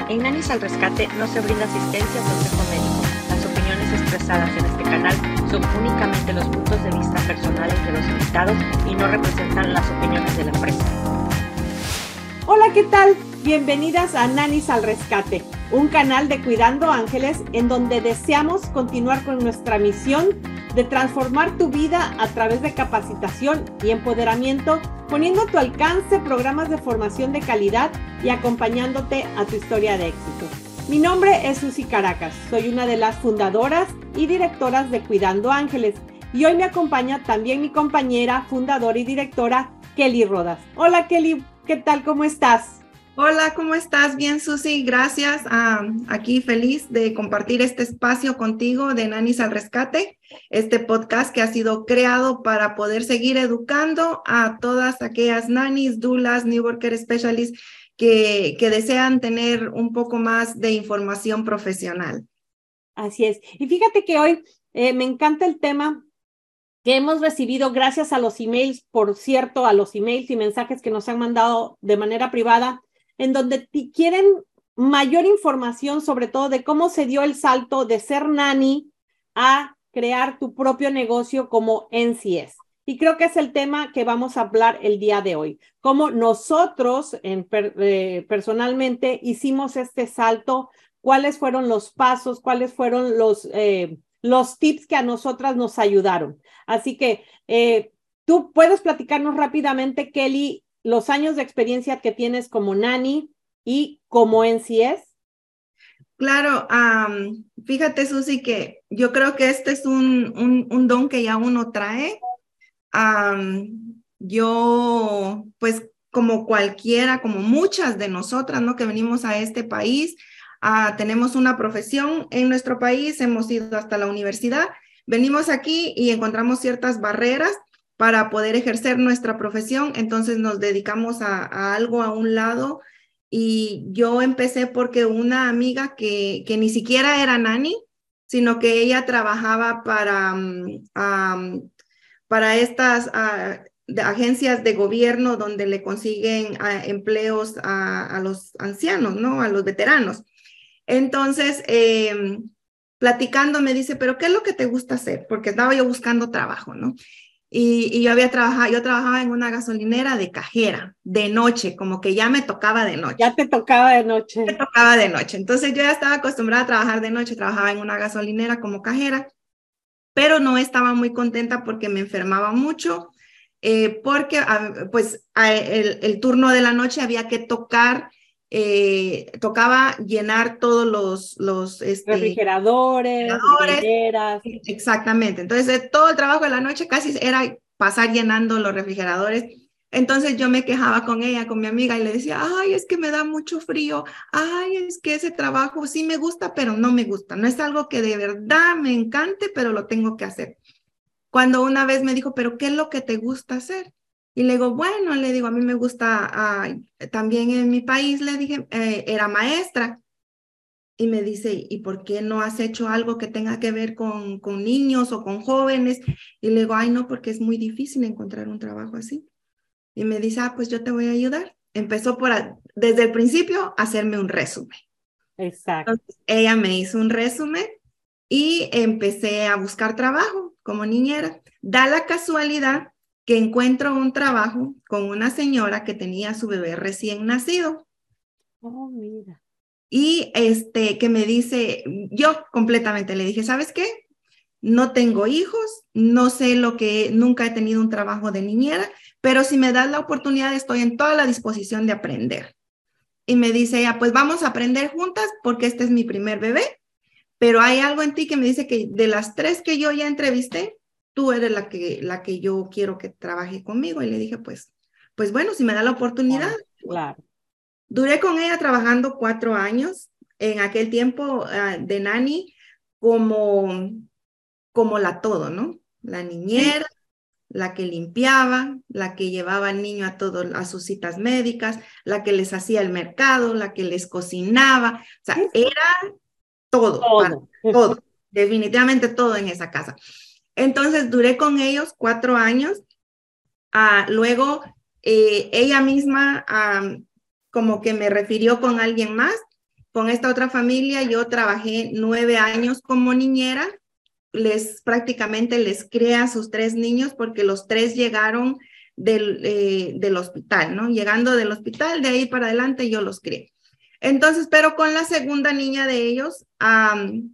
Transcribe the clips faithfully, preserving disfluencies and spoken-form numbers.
En Nanny's al Rescate no se brinda asistencia o consejo médico. Las opiniones expresadas en este canal son únicamente los puntos de vista personales de los invitados y no representan las opiniones de la empresa. Hola, ¿qué tal? Bienvenidas a Nanny's al Rescate, un canal de Cuidando Ángeles en donde deseamos continuar con nuestra misión de transformar tu vida a través de capacitación y empoderamiento, poniendo a tu alcance programas de formación de calidad y acompañándote a tu historia de éxito. Mi nombre es Susi Caracas, soy una de las fundadoras y directoras de Cuidando Ángeles y hoy me acompaña también mi compañera, fundadora y directora, Kelly Rodas. Hola Kelly, ¿qué tal? ¿Cómo estás? Hola, ¿cómo estás? Bien, Susi, gracias. Um, aquí feliz de compartir este espacio contigo de Nanny's al Rescate, este podcast que ha sido creado para poder seguir educando a todas aquellas nannies, doulas, new worker specialists que, que desean tener un poco más de información profesional. Así es. Y fíjate que hoy eh, me encanta el tema que hemos recibido gracias a los emails, por cierto, a los emails y mensajes que nos han mandado de manera privada, en donde quieren mayor información sobre todo de cómo se dio el salto de ser nanny a crear tu propio negocio como N C S. Y creo que es el tema que vamos a hablar el día de hoy. Cómo nosotros en per, eh, personalmente hicimos este salto, cuáles fueron los pasos, cuáles fueron los, eh, los tips que a nosotras nos ayudaron. Así que eh, tú puedes platicarnos rápidamente, Kelly, los años de experiencia que tienes como nanny y como N C S. Claro, um, fíjate, Susi, que yo creo que este es un, un, un don que ya uno trae. Um, yo, pues, como cualquiera, como muchas de nosotras, ¿no? Que venimos a este país, uh, tenemos una profesión en nuestro país, hemos ido hasta la universidad, venimos aquí y encontramos ciertas barreras para poder ejercer nuestra profesión, entonces nos dedicamos a, a algo a un lado. Y yo empecé porque una amiga que, que ni siquiera era nanny, sino que ella trabajaba para, um, um, para estas uh, de agencias de gobierno donde le consiguen uh, empleos a, a los ancianos, ¿no? A los veteranos. Entonces, eh, platicando me dice, ¿pero qué es lo que te gusta hacer? Porque estaba yo buscando trabajo, ¿no? Y, y yo había trabajado, yo trabajaba en una gasolinera de cajera, de noche, como que ya me tocaba de noche. Ya te tocaba de noche. Me tocaba de noche. Entonces yo ya estaba acostumbrada a trabajar de noche, trabajaba en una gasolinera como cajera, pero no estaba muy contenta porque me enfermaba mucho, eh, porque pues el, el turno de la noche había que tocar, eh, tocaba llenar todos los, los este, refrigeradores, refrigeradores, neveras. Exactamente. Entonces, todo el trabajo de la noche casi era pasar llenando los refrigeradores. Entonces, yo me quejaba con ella, con mi amiga, y le decía, ay, es que me da mucho frío. Ay, es que ese trabajo sí me gusta, pero no me gusta. No es algo que de verdad me encante, pero lo tengo que hacer. Cuando una vez me dijo, pero ¿qué es lo que te gusta hacer? Y le digo, bueno, le digo, a mí me gusta, uh, también en mi país, le dije, eh, era maestra. Y me dice, ¿y por qué no has hecho algo que tenga que ver con, con niños o con jóvenes? Y le digo, ay, no, porque es muy difícil encontrar un trabajo así. Y me dice, ah, pues yo te voy a ayudar. Empezó por, a, desde el principio, a hacerme un resumen. Exacto. Entonces, ella me hizo un resumen y empecé a buscar trabajo como niñera. Da la casualidad que encuentro un trabajo con una señora que tenía su bebé recién nacido. Oh, mira. Y este, que me dice, yo completamente le dije, ¿sabes qué? No tengo hijos, no sé lo que, nunca he tenido un trabajo de niñera, pero si me das la oportunidad estoy en toda la disposición de aprender. Y me dice ella, pues vamos a aprender juntas porque este es mi primer bebé, pero hay algo en ti que me dice que de las tres que yo ya entrevisté, tú eres la que, la que yo quiero que trabaje conmigo. Y le dije, pues, pues bueno, si me da la oportunidad. Claro, claro. Duré con ella trabajando cuatro años, en aquel tiempo uh, de nanny, como, como la todo, ¿no? La niñera, sí. La que limpiaba, la que llevaba al niño a, todo, a sus citas médicas, la que les hacía el mercado, la que les cocinaba, o sea, sí. Era todo, todo. Para, todo, definitivamente todo en esa casa. Entonces, duré con ellos cuatro años, uh, luego eh, ella misma... Um, como que me refirió con alguien más, con esta otra familia yo trabajé nueve años como niñera. Les prácticamente les crié a sus tres niños porque los tres llegaron del, eh, del hospital, ¿no? Llegando del hospital, de ahí para adelante yo los crié. Entonces, pero con la segunda niña de ellos, um,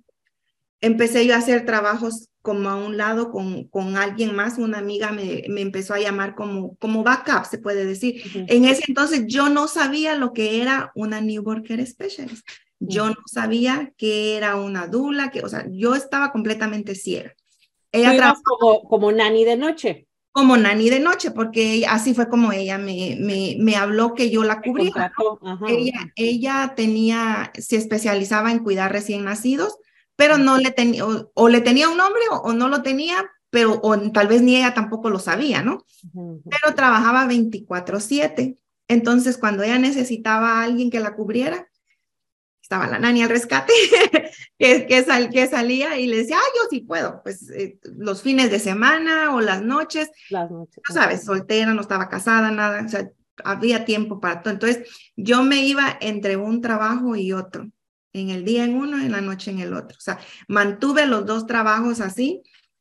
empecé yo a hacer trabajos como a un lado con, con alguien más. Una amiga me, me empezó a llamar como, como backup, se puede decir. Uh-huh. En ese entonces yo no sabía lo que era una newborn care specialist. Yo no sabía que era una dula, que, o sea, yo estaba completamente ciega. Ella trabajaba como, como nani de noche. Como nani de noche, porque ella, así fue como ella me, me, me habló que yo la cubría, ¿no? Ajá. Ella, ella tenía, se especializaba en cuidar recién nacidos, pero no le tenía, o, o le tenía un nombre o, o no lo tenía, pero o tal vez ni ella tampoco lo sabía, ¿no? Uh-huh. Pero trabajaba veinticuatro siete. Entonces, cuando ella necesitaba a alguien que la cubriera, estaba la nani al rescate, que, que, sal, que salía y le decía, ah, yo sí puedo, pues eh, los fines de semana o las noches, las noches, no sabes, soltera, no estaba casada, nada, o sea, había tiempo para todo. Entonces, yo me iba entre un trabajo y otro, en el día en uno, en la noche en el otro. O sea, mantuve los dos trabajos así,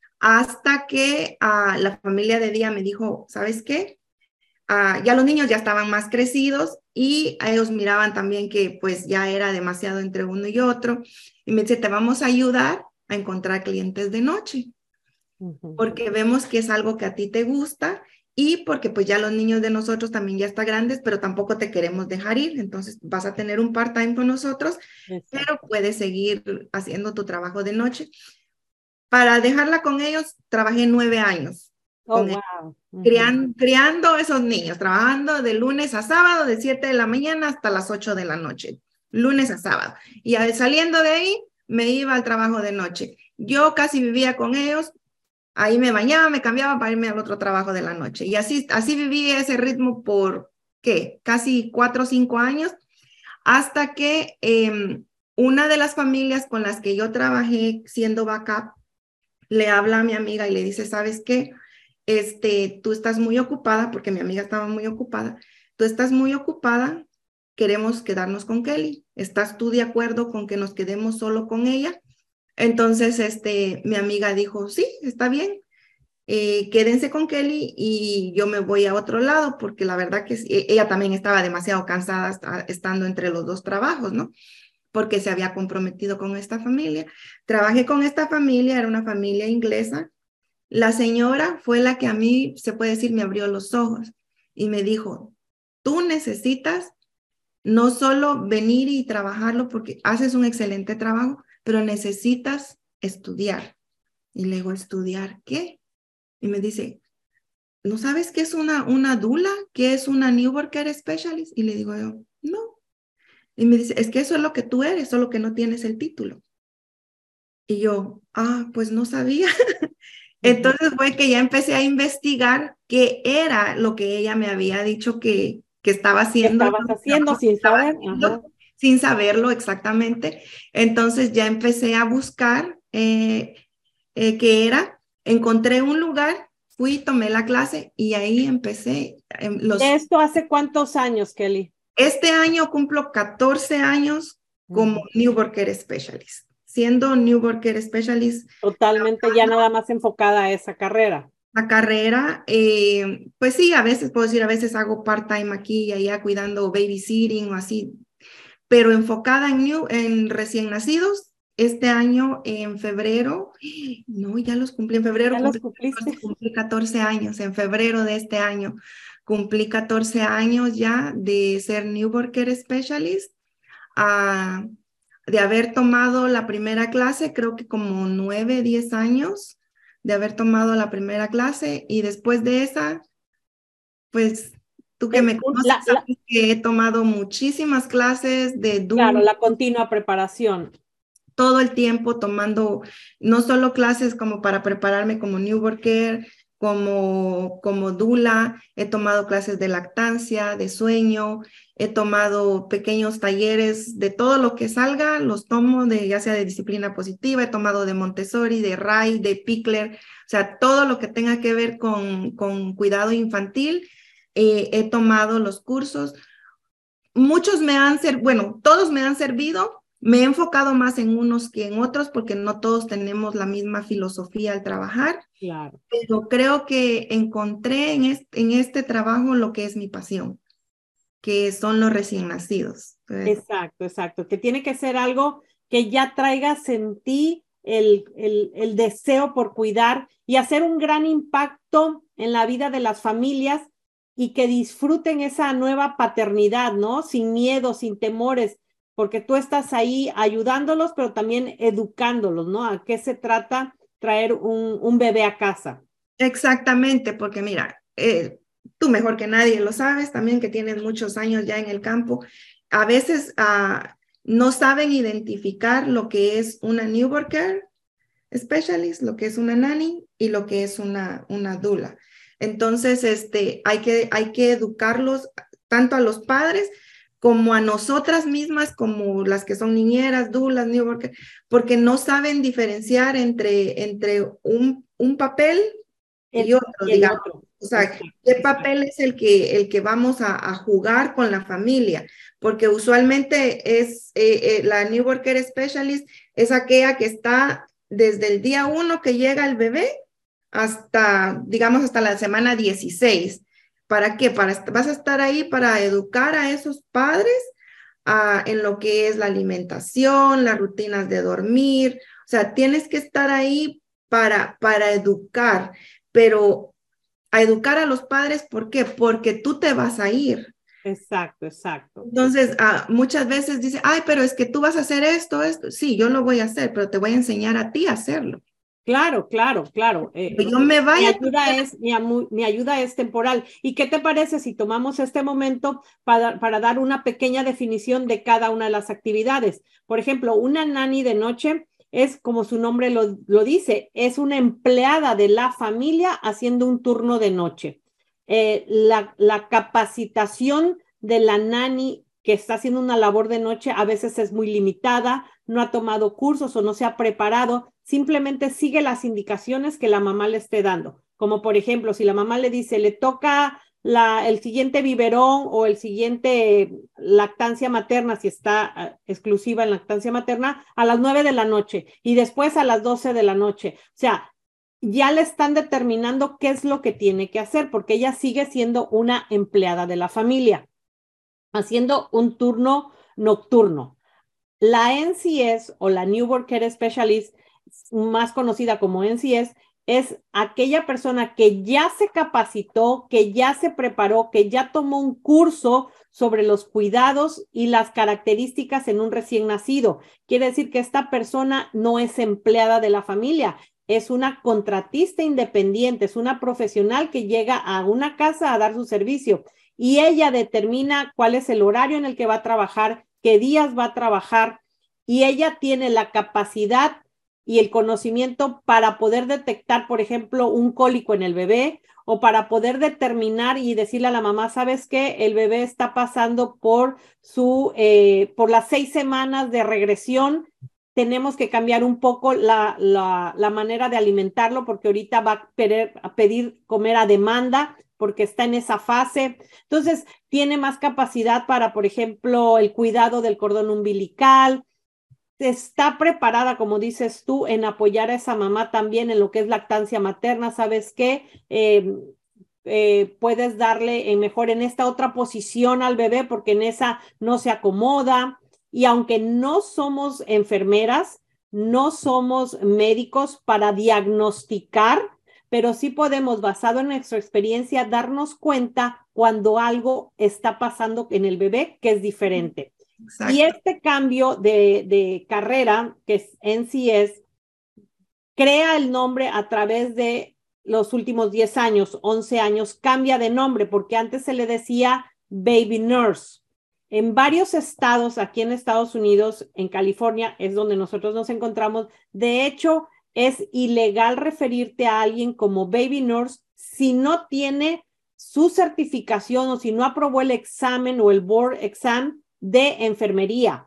hasta que uh, la familia de día me dijo, ¿sabes qué? Uh, ya los niños ya estaban más crecidos y a ellos miraban también que pues ya era demasiado entre uno y otro. Y me dice, te vamos a ayudar a encontrar clientes de noche, uh-huh. porque vemos que es algo que a ti te gusta y porque pues ya los niños de nosotros también ya están grandes, pero tampoco te queremos dejar ir. Entonces vas a tener un part-time con nosotros, exacto. Pero puedes seguir haciendo tu trabajo de noche. Para dejarla con ellos, trabajé nueve años. Oh, con wow. Uh-huh. Criando, criando esos niños, trabajando de lunes a sábado, de siete de la mañana hasta las ocho de la noche, lunes a sábado. Y saliendo de ahí, me iba al trabajo de noche. Yo casi vivía con ellos, ahí me bañaba, me cambiaba para irme al otro trabajo de la noche. Y así, así viví ese ritmo por, ¿qué? Casi cuatro o cinco años, hasta que eh, una de las familias con las que yo trabajé siendo backup, le habla a mi amiga y le dice, ¿sabes qué? Este, tú estás muy ocupada, porque mi amiga estaba muy ocupada, tú estás muy ocupada, queremos quedarnos con Kelly, ¿estás tú de acuerdo con que nos quedemos solo con ella? Entonces, este, mi amiga dijo, sí, está bien, eh, quédense con Kelly y yo me voy a otro lado, porque la verdad que ella también estaba demasiado cansada hasta, estando entre los dos trabajos, ¿no? Porque se había comprometido con esta familia. Trabajé con esta familia, era una familia inglesa. La señora fue la que a mí, se puede decir, me abrió los ojos y me dijo, tú necesitas no solo venir y trabajarlo porque haces un excelente trabajo, pero necesitas estudiar. Y le digo, ¿estudiar qué? Y me dice, ¿no sabes qué es una, una dula? ¿Qué es una newborn care specialist? Y le digo yo, no. Y me dice, es que eso es lo que tú eres, solo que no tienes el título. Y yo, ah, pues no sabía. Entonces fue que ya empecé a investigar qué era lo que ella me había dicho que, que estaba haciendo. ¿Qué estabas haciendo sin saber? Ajá. Sin saberlo exactamente. Entonces ya empecé a buscar eh, eh, qué era. Encontré un lugar, fui, tomé la clase y ahí empecé. Eh, los... ¿Esto hace cuántos años, Kelly? Este año cumplo catorce años como uh-huh. Newborn Care Specialist. Siendo Newborn Care Specialist. Totalmente ya nada más enfocada a esa carrera. La carrera, eh, pues sí, a veces puedo decir, a veces hago part-time aquí y allá cuidando babysitting o así, pero enfocada en, new, en recién nacidos. Este año, en febrero, no, ya los cumplí en febrero, ¿Ya cumplí, los cumpliste? cumplí catorce años, en febrero de este año, cumplí catorce años ya de ser Newborn Care Specialist. Uh, de haber tomado la primera clase, creo que como nueve, diez años de haber tomado la primera clase y después de esa, pues tú que me conoces, la, sabes la, que he tomado muchísimas clases de Claro, la continua preparación. Todo el tiempo tomando no solo clases como para prepararme como newborn care, como, como dula, he tomado clases de lactancia, de sueño, he tomado pequeños talleres de todo lo que salga, los tomo de ya sea de disciplina positiva, he tomado de Montessori, de Ray, de Pickler, o sea, todo lo que tenga que ver con, con cuidado infantil, eh, he tomado los cursos. muchos me han servido, bueno, todos me han servido. Me he enfocado más en unos que en otros porque no todos tenemos la misma filosofía al trabajar. Claro. Pero creo que encontré en este, en este trabajo lo que es mi pasión, que son los recién nacidos. Exacto, exacto. Que tiene que ser algo que ya traigas en ti el, el, el deseo por cuidar y hacer un gran impacto en la vida de las familias y que disfruten esa nueva paternidad, ¿no? Sin miedo, sin temores, porque tú estás ahí ayudándolos, pero también educándolos, ¿no? ¿A qué se trata traer un, un bebé a casa? Exactamente, porque mira, eh, tú mejor que nadie lo sabes, también que tienes muchos años ya en el campo, a veces uh, no saben identificar lo que es una newborn care specialist, lo que es una nanny y lo que es una, una doula. Entonces, este, hay que, hay que educarlos tanto a los padres como a nosotras mismas, como las que son niñeras, doulas, newborn care, porque no saben diferenciar entre, entre un, un papel y El, otro, y el digamos. otro. O sea, Exacto, ¿qué exacto. papel es el que, el que vamos a, a jugar con la familia? Porque usualmente es eh, eh, la New Worker Specialist, es aquella que está desde el día uno que llega el bebé hasta, digamos, hasta la semana dieciséis. ¿Para qué? Para, vas a estar ahí para educar a esos padres uh, en lo que es la alimentación, las rutinas de dormir. O sea, tienes que estar ahí para, para educar, pero a educar a los padres, ¿por qué? Porque tú te vas a ir. Exacto, exacto. Entonces, uh, muchas veces dice, ay, pero es que tú vas a hacer esto, esto. Sí, yo lo voy a hacer, pero te voy a enseñar a ti a hacerlo. Claro, claro, claro. Eh, yo me vaya. Mi ayuda, es, mi, mi ayuda es temporal. ¿Y qué te parece si tomamos este momento para, para dar una pequeña definición de cada una de las actividades? Por ejemplo, una nanny de noche es, como su nombre lo, lo dice, es una empleada de la familia haciendo un turno de noche. Eh, la, la capacitación de la nanny que está haciendo una labor de noche a veces es muy limitada, no ha tomado cursos o no se ha preparado, simplemente sigue las indicaciones que la mamá le esté dando. Como por ejemplo, si la mamá le dice, le toca la, el siguiente biberón o el siguiente lactancia materna, si está uh, exclusiva en lactancia materna, a las nueve de la noche y después a las doce de la noche. O sea, ya le están determinando qué es lo que tiene que hacer, porque ella sigue siendo una empleada de la familia, haciendo un turno nocturno. La N C S o la Newborn Care Specialist, más conocida como N C S, es aquella persona que ya se capacitó, que ya se preparó, que ya tomó un curso sobre los cuidados y las características en un recién nacido. Quiere decir que esta persona no es empleada de la familia, es una contratista independiente, es una profesional que llega a una casa a dar su servicio y ella determina cuál es el horario en el que va a trabajar, qué días va a trabajar, y ella tiene la capacidad y el conocimiento para poder detectar, por ejemplo, un cólico en el bebé o para poder determinar y decirle a la mamá, ¿sabes qué? El bebé está pasando por, su, eh, por las seis semanas de regresión, tenemos que cambiar un poco la, la, la manera de alimentarlo porque ahorita va a pedir, a pedir comer a demanda porque está en esa fase. Entonces, tiene más capacidad para, por ejemplo, el cuidado del cordón umbilical. Está preparada, como dices tú, en apoyar a esa mamá también en lo que es lactancia materna. ¿Sabes qué? Eh, eh, puedes darle eh, mejor en esta otra posición al bebé porque en esa no se acomoda. Y aunque no somos enfermeras, no somos médicos para diagnosticar, pero sí podemos, basado en nuestra experiencia, darnos cuenta cuando algo está pasando en el bebé que es diferente. Exacto. Y este cambio de, de carrera, que es N C S, crea el nombre a través de los últimos diez años, once años, cambia de nombre, porque antes se le decía Baby Nurse. En varios estados, aquí en Estados Unidos, en California, es donde nosotros nos encontramos. De hecho, es ilegal referirte a alguien como Baby Nurse si no tiene su certificación o si no aprobó el examen o el board exam de enfermería.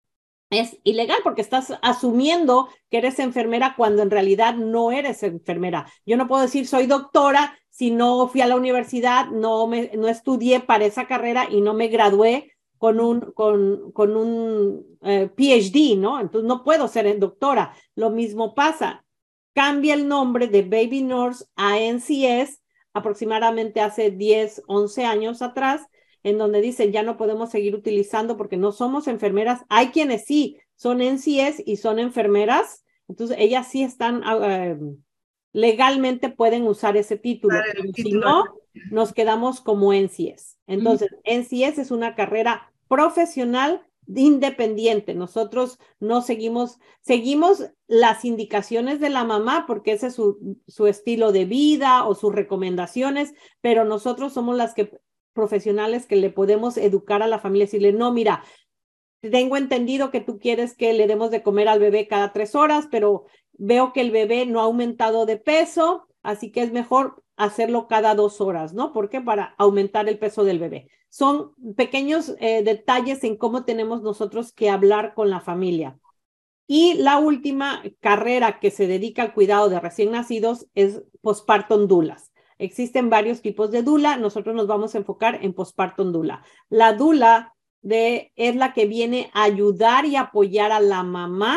Es ilegal porque estás asumiendo que eres enfermera cuando en realidad no eres enfermera. Yo no puedo decir soy doctora si no fui a la universidad, no, me, no estudié para esa carrera y no me gradué con un, con, con un eh, P H D, ¿no? Entonces no puedo ser doctora. Lo mismo pasa. Cambia el nombre de Baby Nurse a N C S aproximadamente hace diez, once años atrás, en donde dicen ya no podemos seguir utilizando porque no somos enfermeras. Hay quienes sí son N C S y son enfermeras, entonces ellas sí están uh, legalmente pueden usar ese título, Para pero el si título. no, nos quedamos como N C S. Entonces, mm. N C S es una carrera profesional independiente. Nosotros no seguimos, seguimos las indicaciones de la mamá porque ese es su, su estilo de vida o sus recomendaciones, pero nosotros somos las que profesionales que le podemos educar a la familia, decirle, no, mira, tengo entendido que tú quieres que le demos de comer al bebé cada tres horas, pero veo que el bebé no ha aumentado de peso, así que es mejor hacerlo cada dos horas, ¿no? ¿Por qué? Para aumentar el peso del bebé. Son pequeños eh, detalles en cómo tenemos nosotros que hablar con la familia. Y la última carrera que se dedica al cuidado de recién nacidos es postpartum doulas. Existen varios tipos de doula, nosotros nos vamos a enfocar en postpartum doula. La doula de, es la que viene a ayudar y apoyar a la mamá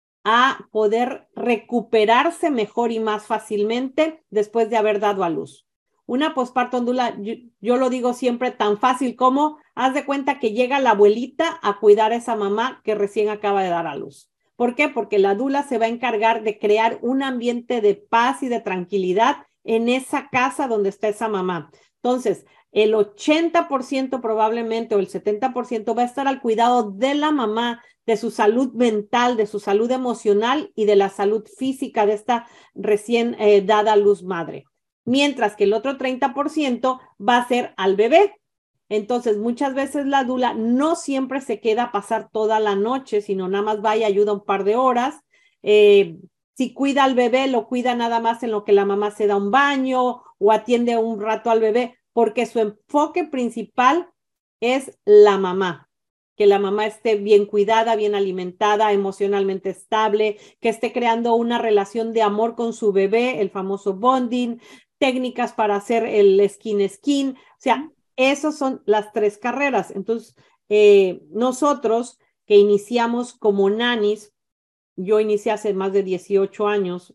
a poder recuperarse mejor y más fácilmente después de haber dado a luz. Una postpartum doula, yo, yo lo digo siempre tan fácil como, haz de cuenta que llega la abuelita a cuidar a esa mamá que recién acaba de dar a luz. ¿Por qué? Porque la doula se va a encargar de crear un ambiente de paz y de tranquilidad en esa casa donde está esa mamá. Entonces, el ochenta por ciento probablemente o el setenta por ciento va a estar al cuidado de la mamá, de su salud mental, de su salud emocional y de la salud física de esta recién eh, dada a luz madre. Mientras que el otro treinta por ciento va a ser al bebé. Entonces, muchas veces la doula no siempre se queda a pasar toda la noche, sino nada más va y ayuda un par de horas. Eh, si cuida al bebé, lo cuida nada más en lo que la mamá se da un baño o atiende un rato al bebé, porque su enfoque principal es la mamá. Que la mamá esté bien cuidada, bien alimentada, emocionalmente estable, que esté creando una relación de amor con su bebé, el famoso bonding, técnicas para hacer el skin-skin, o sea, esas son las tres carreras. Entonces, eh, nosotros que iniciamos como nannies, yo inicié hace más de dieciocho años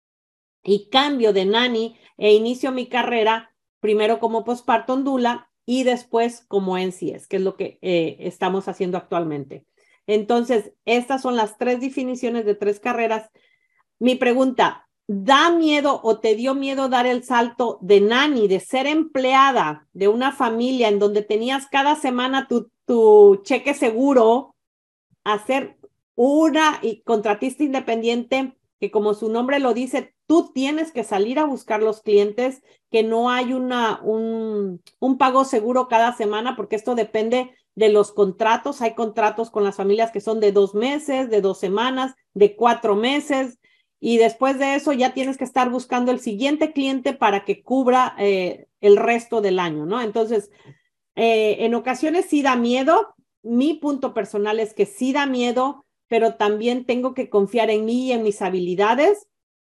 y cambio de nanny e inicio mi carrera primero como postpartum doula y después como N C S, que es lo que eh, estamos haciendo actualmente. Entonces, estas son las tres definiciones de tres carreras. Mi pregunta, ¿da miedo o te dio miedo dar el salto de nanny, de ser empleada de una familia en donde tenías cada semana tu, tu cheque seguro, a ser una y contratista independiente que, como su nombre lo dice, tú tienes que salir a buscar los clientes, que no hay una, un, un pago seguro cada semana, porque esto depende de los contratos? Hay contratos con las familias que son de dos meses, de dos semanas, de cuatro meses, y después de eso ya tienes que estar buscando el siguiente cliente para que cubra eh, el resto del año, ¿no? Entonces, eh, en ocasiones sí da miedo. Mi punto personal es que sí da miedo, pero también tengo que confiar en mí y en mis habilidades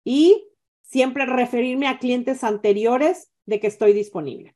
y siempre referirme a clientes anteriores de que estoy disponible.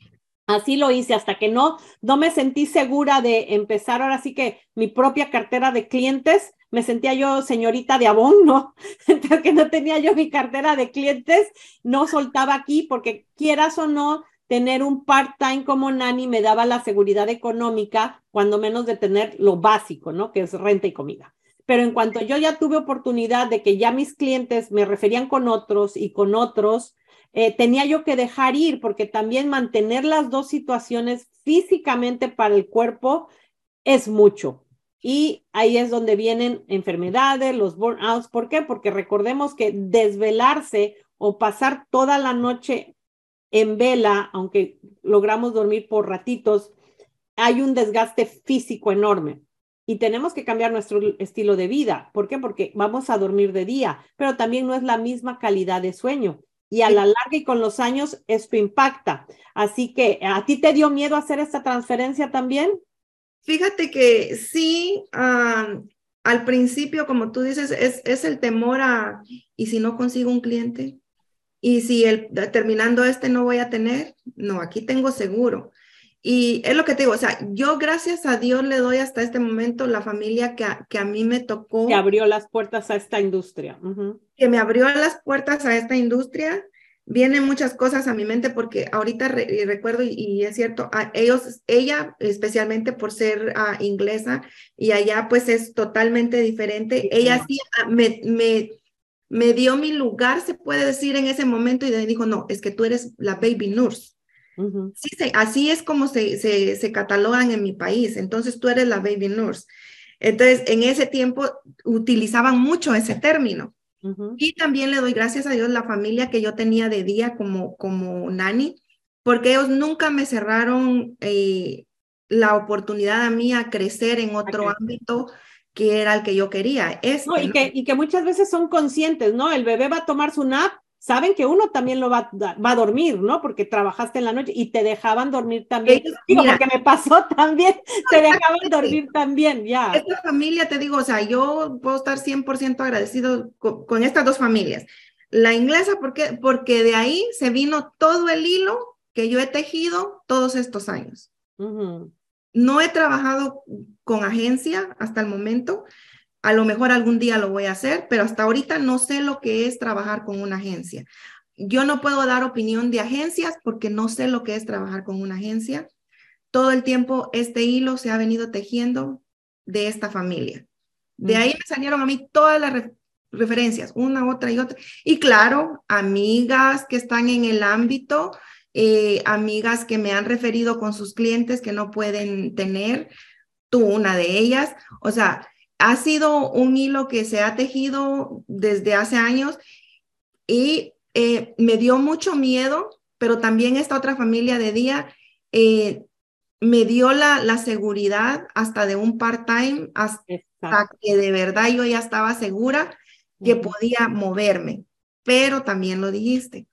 Así lo hice hasta que no, no me sentí segura de empezar ahora sí que mi propia cartera de clientes. Me sentía yo señorita de Avon, ¿no? Entonces que no tenía yo mi cartera de clientes, no soltaba aquí porque quieras o no, tener un part-time como nanny me daba la seguridad económica, cuando menos de tener lo básico, ¿no? Que es renta y comida. Pero en cuanto yo ya tuve oportunidad de que ya mis clientes me referían con otros y con otros, eh, tenía yo que dejar ir, porque también mantener las dos situaciones físicamente para el cuerpo es mucho. Y ahí es donde vienen enfermedades, los burnouts. ¿Por qué? Porque recordemos que desvelarse o pasar toda la noche en vela, aunque logramos dormir por ratitos, hay un desgaste físico enorme. Y tenemos que cambiar nuestro estilo de vida. ¿Por qué? Porque vamos a dormir de día, pero también no es la misma calidad de sueño. Y a la larga y con los años esto impacta. Así que, ¿a ti te dio miedo hacer esta transferencia también? Fíjate que sí, um, al principio, como tú dices, es, es el temor a, ¿y si no consigo un cliente? ¿Y si el, terminando este no voy a tener? No, aquí tengo seguro. Y es lo que te digo, o sea, yo gracias a Dios le doy hasta este momento la familia que a, que a mí me tocó. Que abrió las puertas a esta industria. Uh-huh. Que me abrió las puertas a esta industria. Vienen muchas cosas a mi mente porque ahorita re, recuerdo, y, y es cierto, a ellos, ella especialmente por ser uh, inglesa, y allá pues es totalmente diferente. Sí, ella sí me, me, me dio mi lugar, se puede decir, en ese momento, y dijo, no, es que tú eres la baby nurse. Uh-huh. Sí, se, así es como se, se, se catalogan en mi país. Entonces tú eres la baby nurse. Entonces en ese tiempo utilizaban mucho ese término. Uh-huh. Y también le doy gracias a Dios la familia que yo tenía de día como, como nani, porque ellos nunca me cerraron eh, la oportunidad a mí a crecer en otro okay. ámbito que era el que yo quería. Este, no, y, ¿no? Que, y que muchas veces son conscientes, ¿no? El bebé va a tomar su nap, saben que uno también lo va, va a dormir, ¿no? Porque trabajaste en la noche y te dejaban dormir también. Ellos, Digo, mira, porque me pasó también, no, te dejaban dormir también, ya. Esta familia, te digo, o sea, yo puedo estar cien por ciento agradecido con, con estas dos familias. La inglesa, ¿por qué? Porque de ahí se vino todo el hilo que yo he tejido todos estos años. Uh-huh. No he trabajado con agencia hasta el momento. A lo mejor algún día lo voy a hacer, pero hasta ahorita no sé lo que es trabajar con una agencia. Yo no puedo dar opinión de agencias porque no sé lo que es trabajar con una agencia. Todo el tiempo este hilo se ha venido tejiendo de esta familia. De ahí me salieron a mí todas las re- referencias, una, otra y otra. Y claro, amigas que están en el ámbito, eh, amigas que me han referido con sus clientes que no pueden tener, tú una de ellas. O sea, ha sido un hilo que se ha tejido desde hace años y eh, me dio mucho miedo, pero también esta otra familia de día eh, me dio la, la seguridad hasta de un part-time, hasta Exacto. que de verdad yo ya estaba segura que uh-huh. podía moverme. Pero también lo dijiste,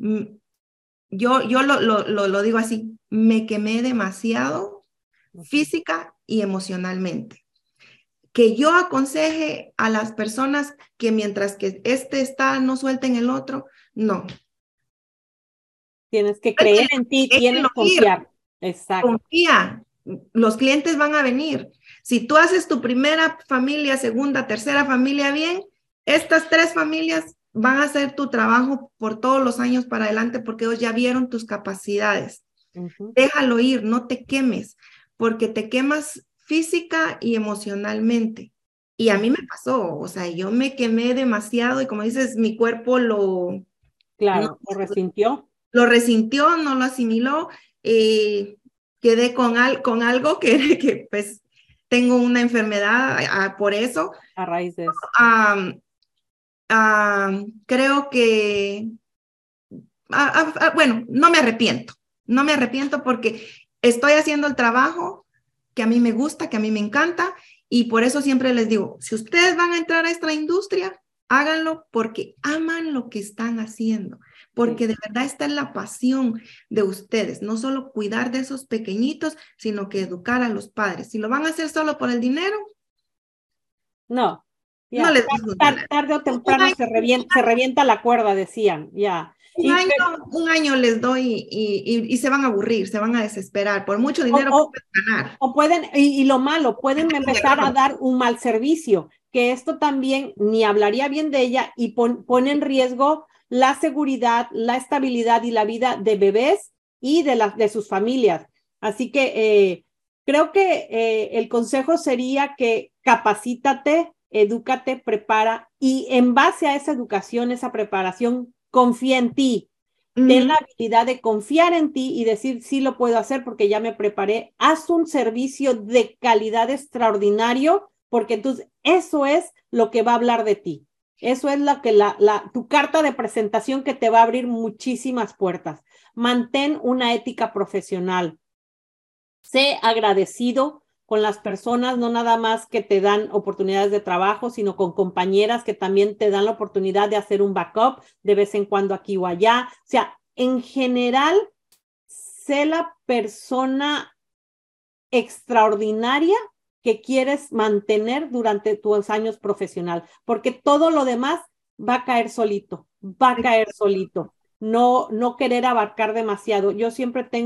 yo, yo lo, lo, lo, lo digo así, me quemé demasiado uh-huh. física y emocionalmente. Que yo aconseje a las personas que mientras que este está, no suelten el otro, no. Tienes que creer en ti, tienes que confiar. Exacto. Confía, los clientes van a venir. Si tú haces tu primera familia, segunda, tercera familia bien, estas tres familias van a hacer tu trabajo por todos los años para adelante porque ellos ya vieron tus capacidades. Uh-huh. Déjalo ir, no te quemes, porque te quemas física y emocionalmente. Y a mí me pasó, o sea, yo me quemé demasiado y como dices, mi cuerpo lo... Claro, no, lo resintió. Lo resintió, no lo asimiló. Eh, quedé con, al, con algo que, que pues tengo una enfermedad uh, por eso. A raíz de eso. Um, um, creo que, uh, uh, uh, bueno, no me arrepiento, no me arrepiento porque estoy haciendo el trabajo que a mí me gusta, que a mí me encanta y por eso siempre les digo, si ustedes van a entrar a esta industria, háganlo porque aman lo que están haciendo. Porque sí. de verdad esta es la pasión de ustedes, no solo cuidar de esos pequeñitos, sino que educar a los padres. Si lo van a hacer solo por el dinero, no, ya. no les tarde, tarde o temprano año, se, revienta, se revienta la cuerda, decían, ya. Un, y, año, pero, un año les doy y, y, y se van a aburrir, se van a desesperar, por mucho dinero o, que pueden ganar. O pueden, y, y lo malo, pueden empezar a dar un mal servicio, que esto también ni hablaría bien de ella y pon, pone en riesgo la seguridad, la estabilidad y la vida de bebés y de, la, de sus familias. Así que eh, creo que eh, el consejo sería que capacítate, edúcate, prepara y en base a esa educación, esa preparación, confía en ti. Mm. Ten la habilidad de confiar en ti y decir, sí lo puedo hacer porque ya me preparé. Haz un servicio de calidad extraordinario porque entonces eso es lo que va a hablar de ti. Eso es lo que la, la, tu carta de presentación que te va a abrir muchísimas puertas. Mantén una ética profesional. Sé agradecido con las personas, no nada más que te dan oportunidades de trabajo, sino con compañeras que también te dan la oportunidad de hacer un backup de vez en cuando aquí o allá. O sea, en general, sé la persona extraordinaria que quieres mantener durante tus años profesional, porque todo lo demás va a caer solito, va a caer solito. No, no querer abarcar demasiado. Yo siempre tengo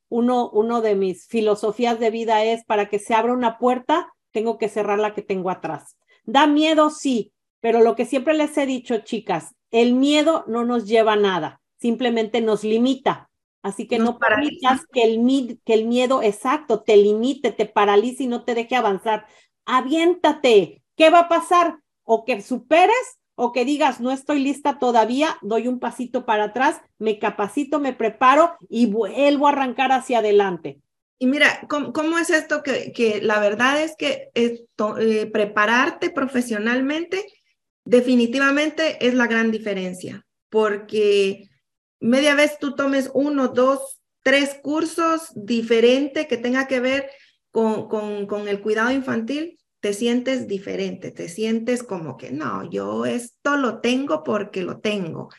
uno, uno de mis filosofías de vida es, para que se abra una puerta, tengo que cerrar la que tengo atrás. Da miedo, sí, pero lo que siempre les he dicho, chicas, el miedo no nos lleva a nada, simplemente nos limita. Así que Nos no permitas que el, que el miedo exacto te limite, te paralice y no te deje avanzar. Aviéntate. ¿Qué va a pasar? O que superes o que digas, no estoy lista todavía, doy un pasito para atrás, me capacito, me preparo y vuelvo a arrancar hacia adelante. Y mira, ¿cómo, cómo es esto? Que, que la verdad es que esto, eh, prepararte profesionalmente definitivamente es la gran diferencia, porque media vez tú tomes uno, dos, tres cursos diferentes que tenga que ver con, con, con el cuidado infantil, te sientes diferente, te sientes como que no, yo esto lo tengo porque lo tengo.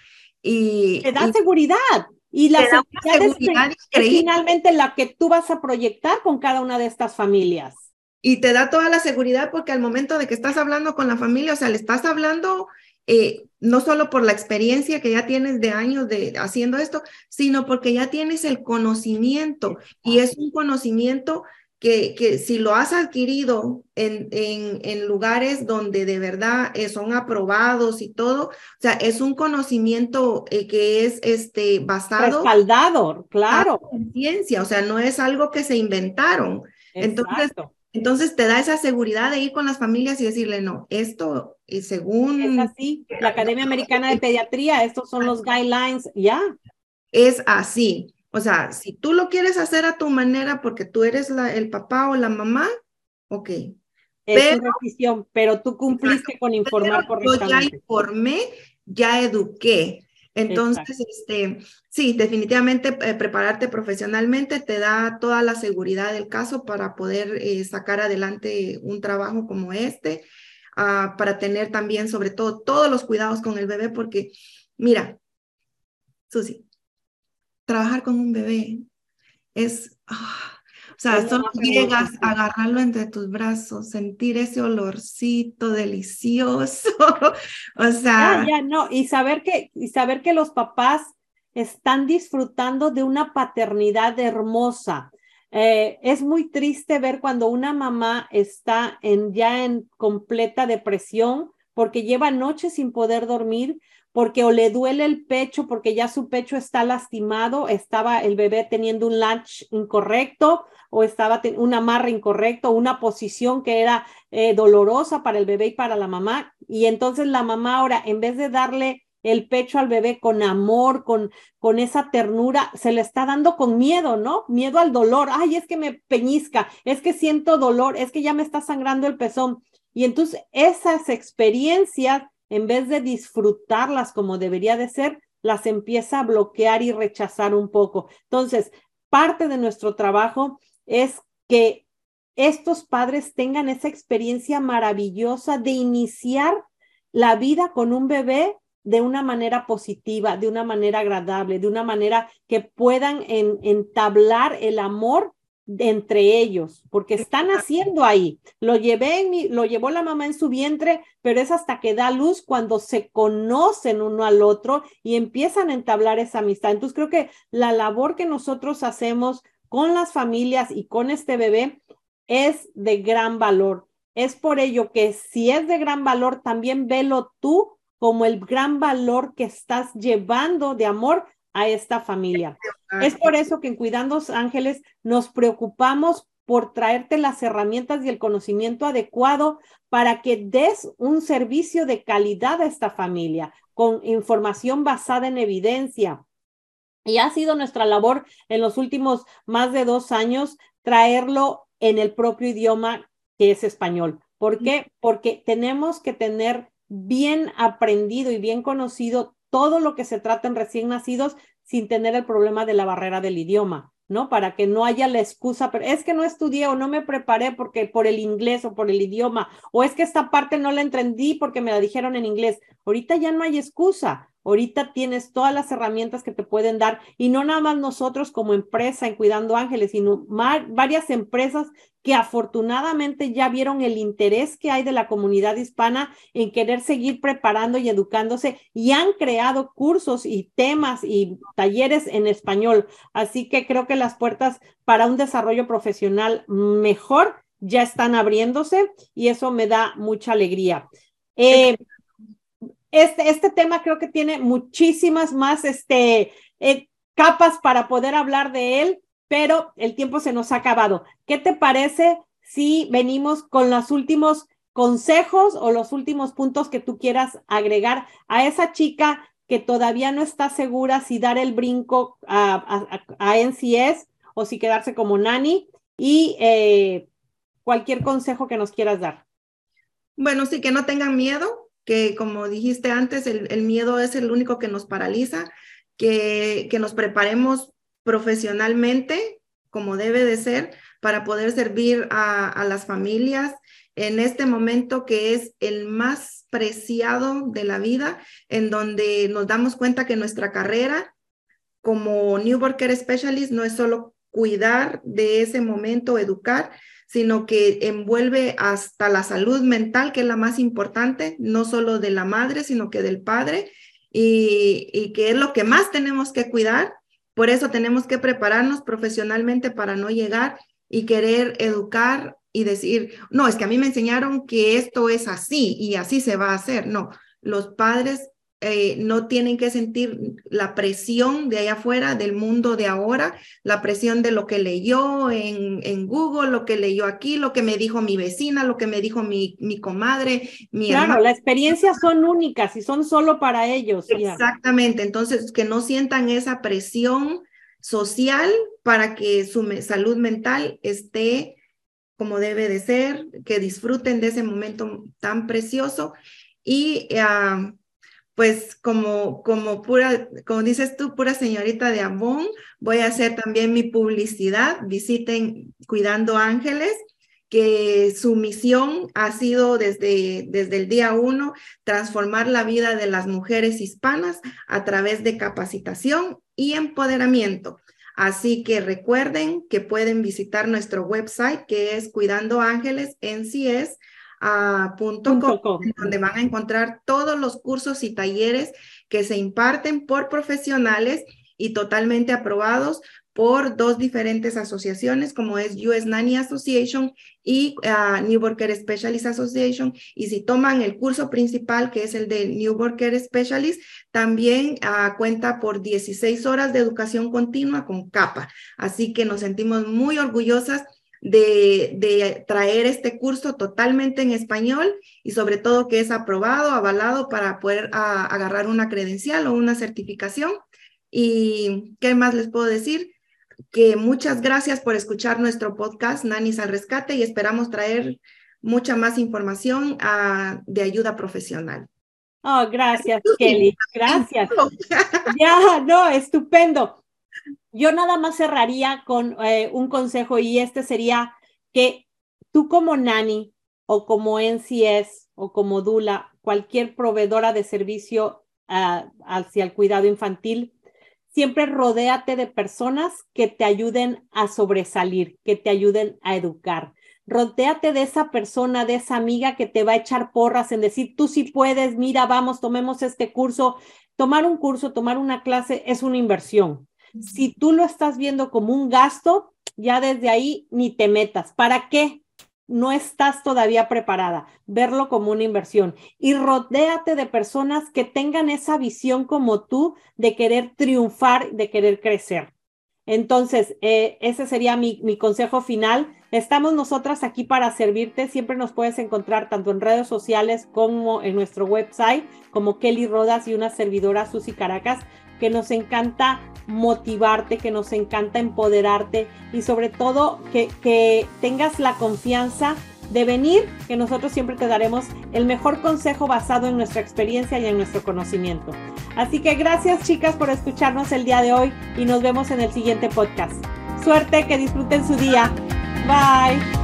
Y, te da y seguridad. Y la te da una seguridad, seguridad es, es finalmente la que tú vas a proyectar con cada una de estas familias. Y te da toda la seguridad porque al momento de que estás hablando con la familia, o sea, le estás hablando eh, no solo por la experiencia que ya tienes de años de haciendo esto, sino porque ya tienes el conocimiento. Y es un conocimiento que, que si lo has adquirido en, en, en lugares donde de verdad eh, son aprobados y todo, o sea, es un conocimiento eh, que es este, basado respaldado, claro. en ciencia, o sea, no es algo que se inventaron. Entonces, Exacto. entonces te da esa seguridad de ir con las familias y decirle, no, esto y según... Es así. La Academia Americana de Pediatría, estos son los guidelines, ya. Es así. O sea, si tú lo quieres hacer a tu manera porque tú eres la, el papá o la mamá, ok. Es Pero, tu decisión, pero tú cumpliste con informar pero yo ya correctamente. informé, ya eduqué. Entonces, este, sí, definitivamente eh, prepararte profesionalmente te da toda la seguridad del caso para poder eh, sacar adelante un trabajo como este, uh, para tener también sobre todo todos los cuidados con el bebé, porque mira, Susi, trabajar con un bebé es, oh, o sea, solo llegas a agarrarlo entre tus brazos, sentir ese olorcito delicioso, o sea. Ya, ya, no, y saber que, y saber que los papás están disfrutando de una paternidad hermosa. Eh, es muy triste ver cuando una mamá está en, ya en completa depresión porque lleva noches sin poder dormir, porque o le duele el pecho, porque ya su pecho está lastimado, estaba el bebé teniendo un latch incorrecto o estaba un amarre incorrecto, una posición que era eh, dolorosa para el bebé y para la mamá. Y entonces la mamá ahora, en vez de darle el pecho al bebé con amor, con, con esa ternura, se le está dando con miedo, ¿no? Miedo al dolor. Ay, es que me peñizca, es que siento dolor, es que ya me está sangrando el pezón. Y entonces esas experiencias, en vez de disfrutarlas como debería de ser, las empieza a bloquear y rechazar un poco. Entonces, parte de nuestro trabajo es que estos padres tengan esa experiencia maravillosa de iniciar la vida con un bebé de una manera positiva, de una manera agradable, de una manera que puedan en, entablar el amor de entre ellos, porque están haciendo ahí. Lo llevé en mi, lo llevó la mamá en su vientre, pero es hasta que da luz cuando se conocen uno al otro y empiezan a entablar esa amistad. Entonces creo que la labor que nosotros hacemos con las familias y con este bebé es de gran valor. Es por ello que si es de gran valor, también velo tú como el gran valor que estás llevando de amor a esta familia. Es por eso que en Cuidando Ángeles nos preocupamos por traerte las herramientas y el conocimiento adecuado para que des un servicio de calidad a esta familia, con información basada en evidencia. Y ha sido nuestra labor en los últimos más de dos años traerlo en el propio idioma que es español. ¿Por qué? Porque tenemos que tener bien aprendido y bien conocido todo lo que se trata en recién nacidos sin tener el problema de la barrera del idioma, ¿no? Para que no haya la excusa, pero es que no estudié o no me preparé porque por el inglés o por el idioma, o es que esta parte no la entendí porque me la dijeron en inglés. Ahorita ya no hay excusa. Ahorita tienes todas las herramientas que te pueden dar, y no nada más nosotros como empresa en Cuidando Ángeles, sino varias empresas que afortunadamente ya vieron el interés que hay de la comunidad hispana en querer seguir preparando y educándose, y han creado cursos y temas y talleres en español. Así que creo que las puertas para un desarrollo profesional mejor ya están abriéndose, y eso me da mucha alegría. Eh, Este, este tema creo que tiene muchísimas más este, eh, capas para poder hablar de él, pero el tiempo se nos ha acabado. ¿Qué te parece si venimos con los últimos consejos o los últimos puntos que tú quieras agregar a esa chica que todavía no está segura si dar el brinco a, a, a N C S o si quedarse como nani, y eh, cualquier consejo que nos quieras dar? Bueno, sí, que no tengan miedo, que como dijiste antes, el, el miedo es el único que nos paraliza, que, que nos preparemos profesionalmente como debe de ser para poder servir a, a las familias en este momento que es el más preciado de la vida, en donde nos damos cuenta que nuestra carrera como Newborn Care Specialist no es solo cuidar de ese momento, educar, sino que envuelve hasta la salud mental, que es la más importante, no solo de la madre, sino que del padre, y, y que es lo que más tenemos que cuidar. Por eso tenemos que prepararnos profesionalmente para no llegar y querer educar y decir, no, es que a mí me enseñaron que esto es así y así se va a hacer. No, los padres Eh, no tienen que sentir la presión de allá afuera, del mundo de ahora, la presión de lo que leyó en, en Google, lo que leyó aquí, lo que me dijo mi vecina, lo que me dijo mi, mi comadre, mi Claro, hermana. las experiencias son únicas y son solo para ellos. Exactamente, ya. Entonces que no sientan esa presión social para que su me- salud mental esté como debe de ser, que disfruten de ese momento tan precioso y uh, pues como, como pura, como dices tú, pura señorita de Avon, voy a hacer también mi publicidad. Visiten Cuidando Ángeles, que su misión ha sido desde, desde el día uno transformar la vida de las mujeres hispanas a través de capacitación y empoderamiento. Así que recuerden que pueden visitar nuestro website, que es Cuidando Ángeles N C S punto com, donde van a encontrar todos los cursos y talleres que se imparten por profesionales y totalmente aprobados por dos diferentes asociaciones, como es U S Nanny Association y uh, Newborn Care Specialist Association. Y si toman el curso principal, que es el de Newborn Care Specialist, también uh, cuenta por dieciséis horas de educación continua con capa. Así que nos sentimos muy orgullosas De, de traer este curso totalmente en español y sobre todo que es aprobado, avalado para poder a, agarrar una credencial o una certificación. ¿Y qué más les puedo decir? Que muchas gracias por escuchar nuestro podcast Nannies al Rescate y esperamos traer mucha más información uh, de ayuda profesional. Oh, gracias, Kelly. Gracias. Ya, no, estupendo. Yo nada más cerraría con eh, un consejo, y este sería que tú como nani o como N C S o como doula, cualquier proveedora de servicio uh, hacia el cuidado infantil, siempre rodéate de personas que te ayuden a sobresalir, que te ayuden a educar. Rodéate de esa persona, de esa amiga que te va a echar porras en decir, tú sí puedes, mira, vamos, tomemos este curso. Tomar un curso, tomar una clase es una inversión. Si tú lo estás viendo como un gasto, ya desde ahí ni te metas. ¿Para qué? No estás todavía preparada. Verlo como una inversión. Y rodéate de personas que tengan esa visión como tú de querer triunfar, de querer crecer. Entonces, eh, ese sería mi, mi consejo final. Estamos nosotras aquí para servirte. Siempre nos puedes encontrar tanto en redes sociales como en nuestro website, como Kelly Rodas y una servidora, Susi Caracas, que nos encanta motivarte, que nos encanta empoderarte y sobre todo que, que tengas la confianza de venir, que nosotros siempre te daremos el mejor consejo basado en nuestra experiencia y en nuestro conocimiento. Así que gracias, chicas, por escucharnos el día de hoy y nos vemos en el siguiente podcast. Suerte, que disfruten su día. Bye.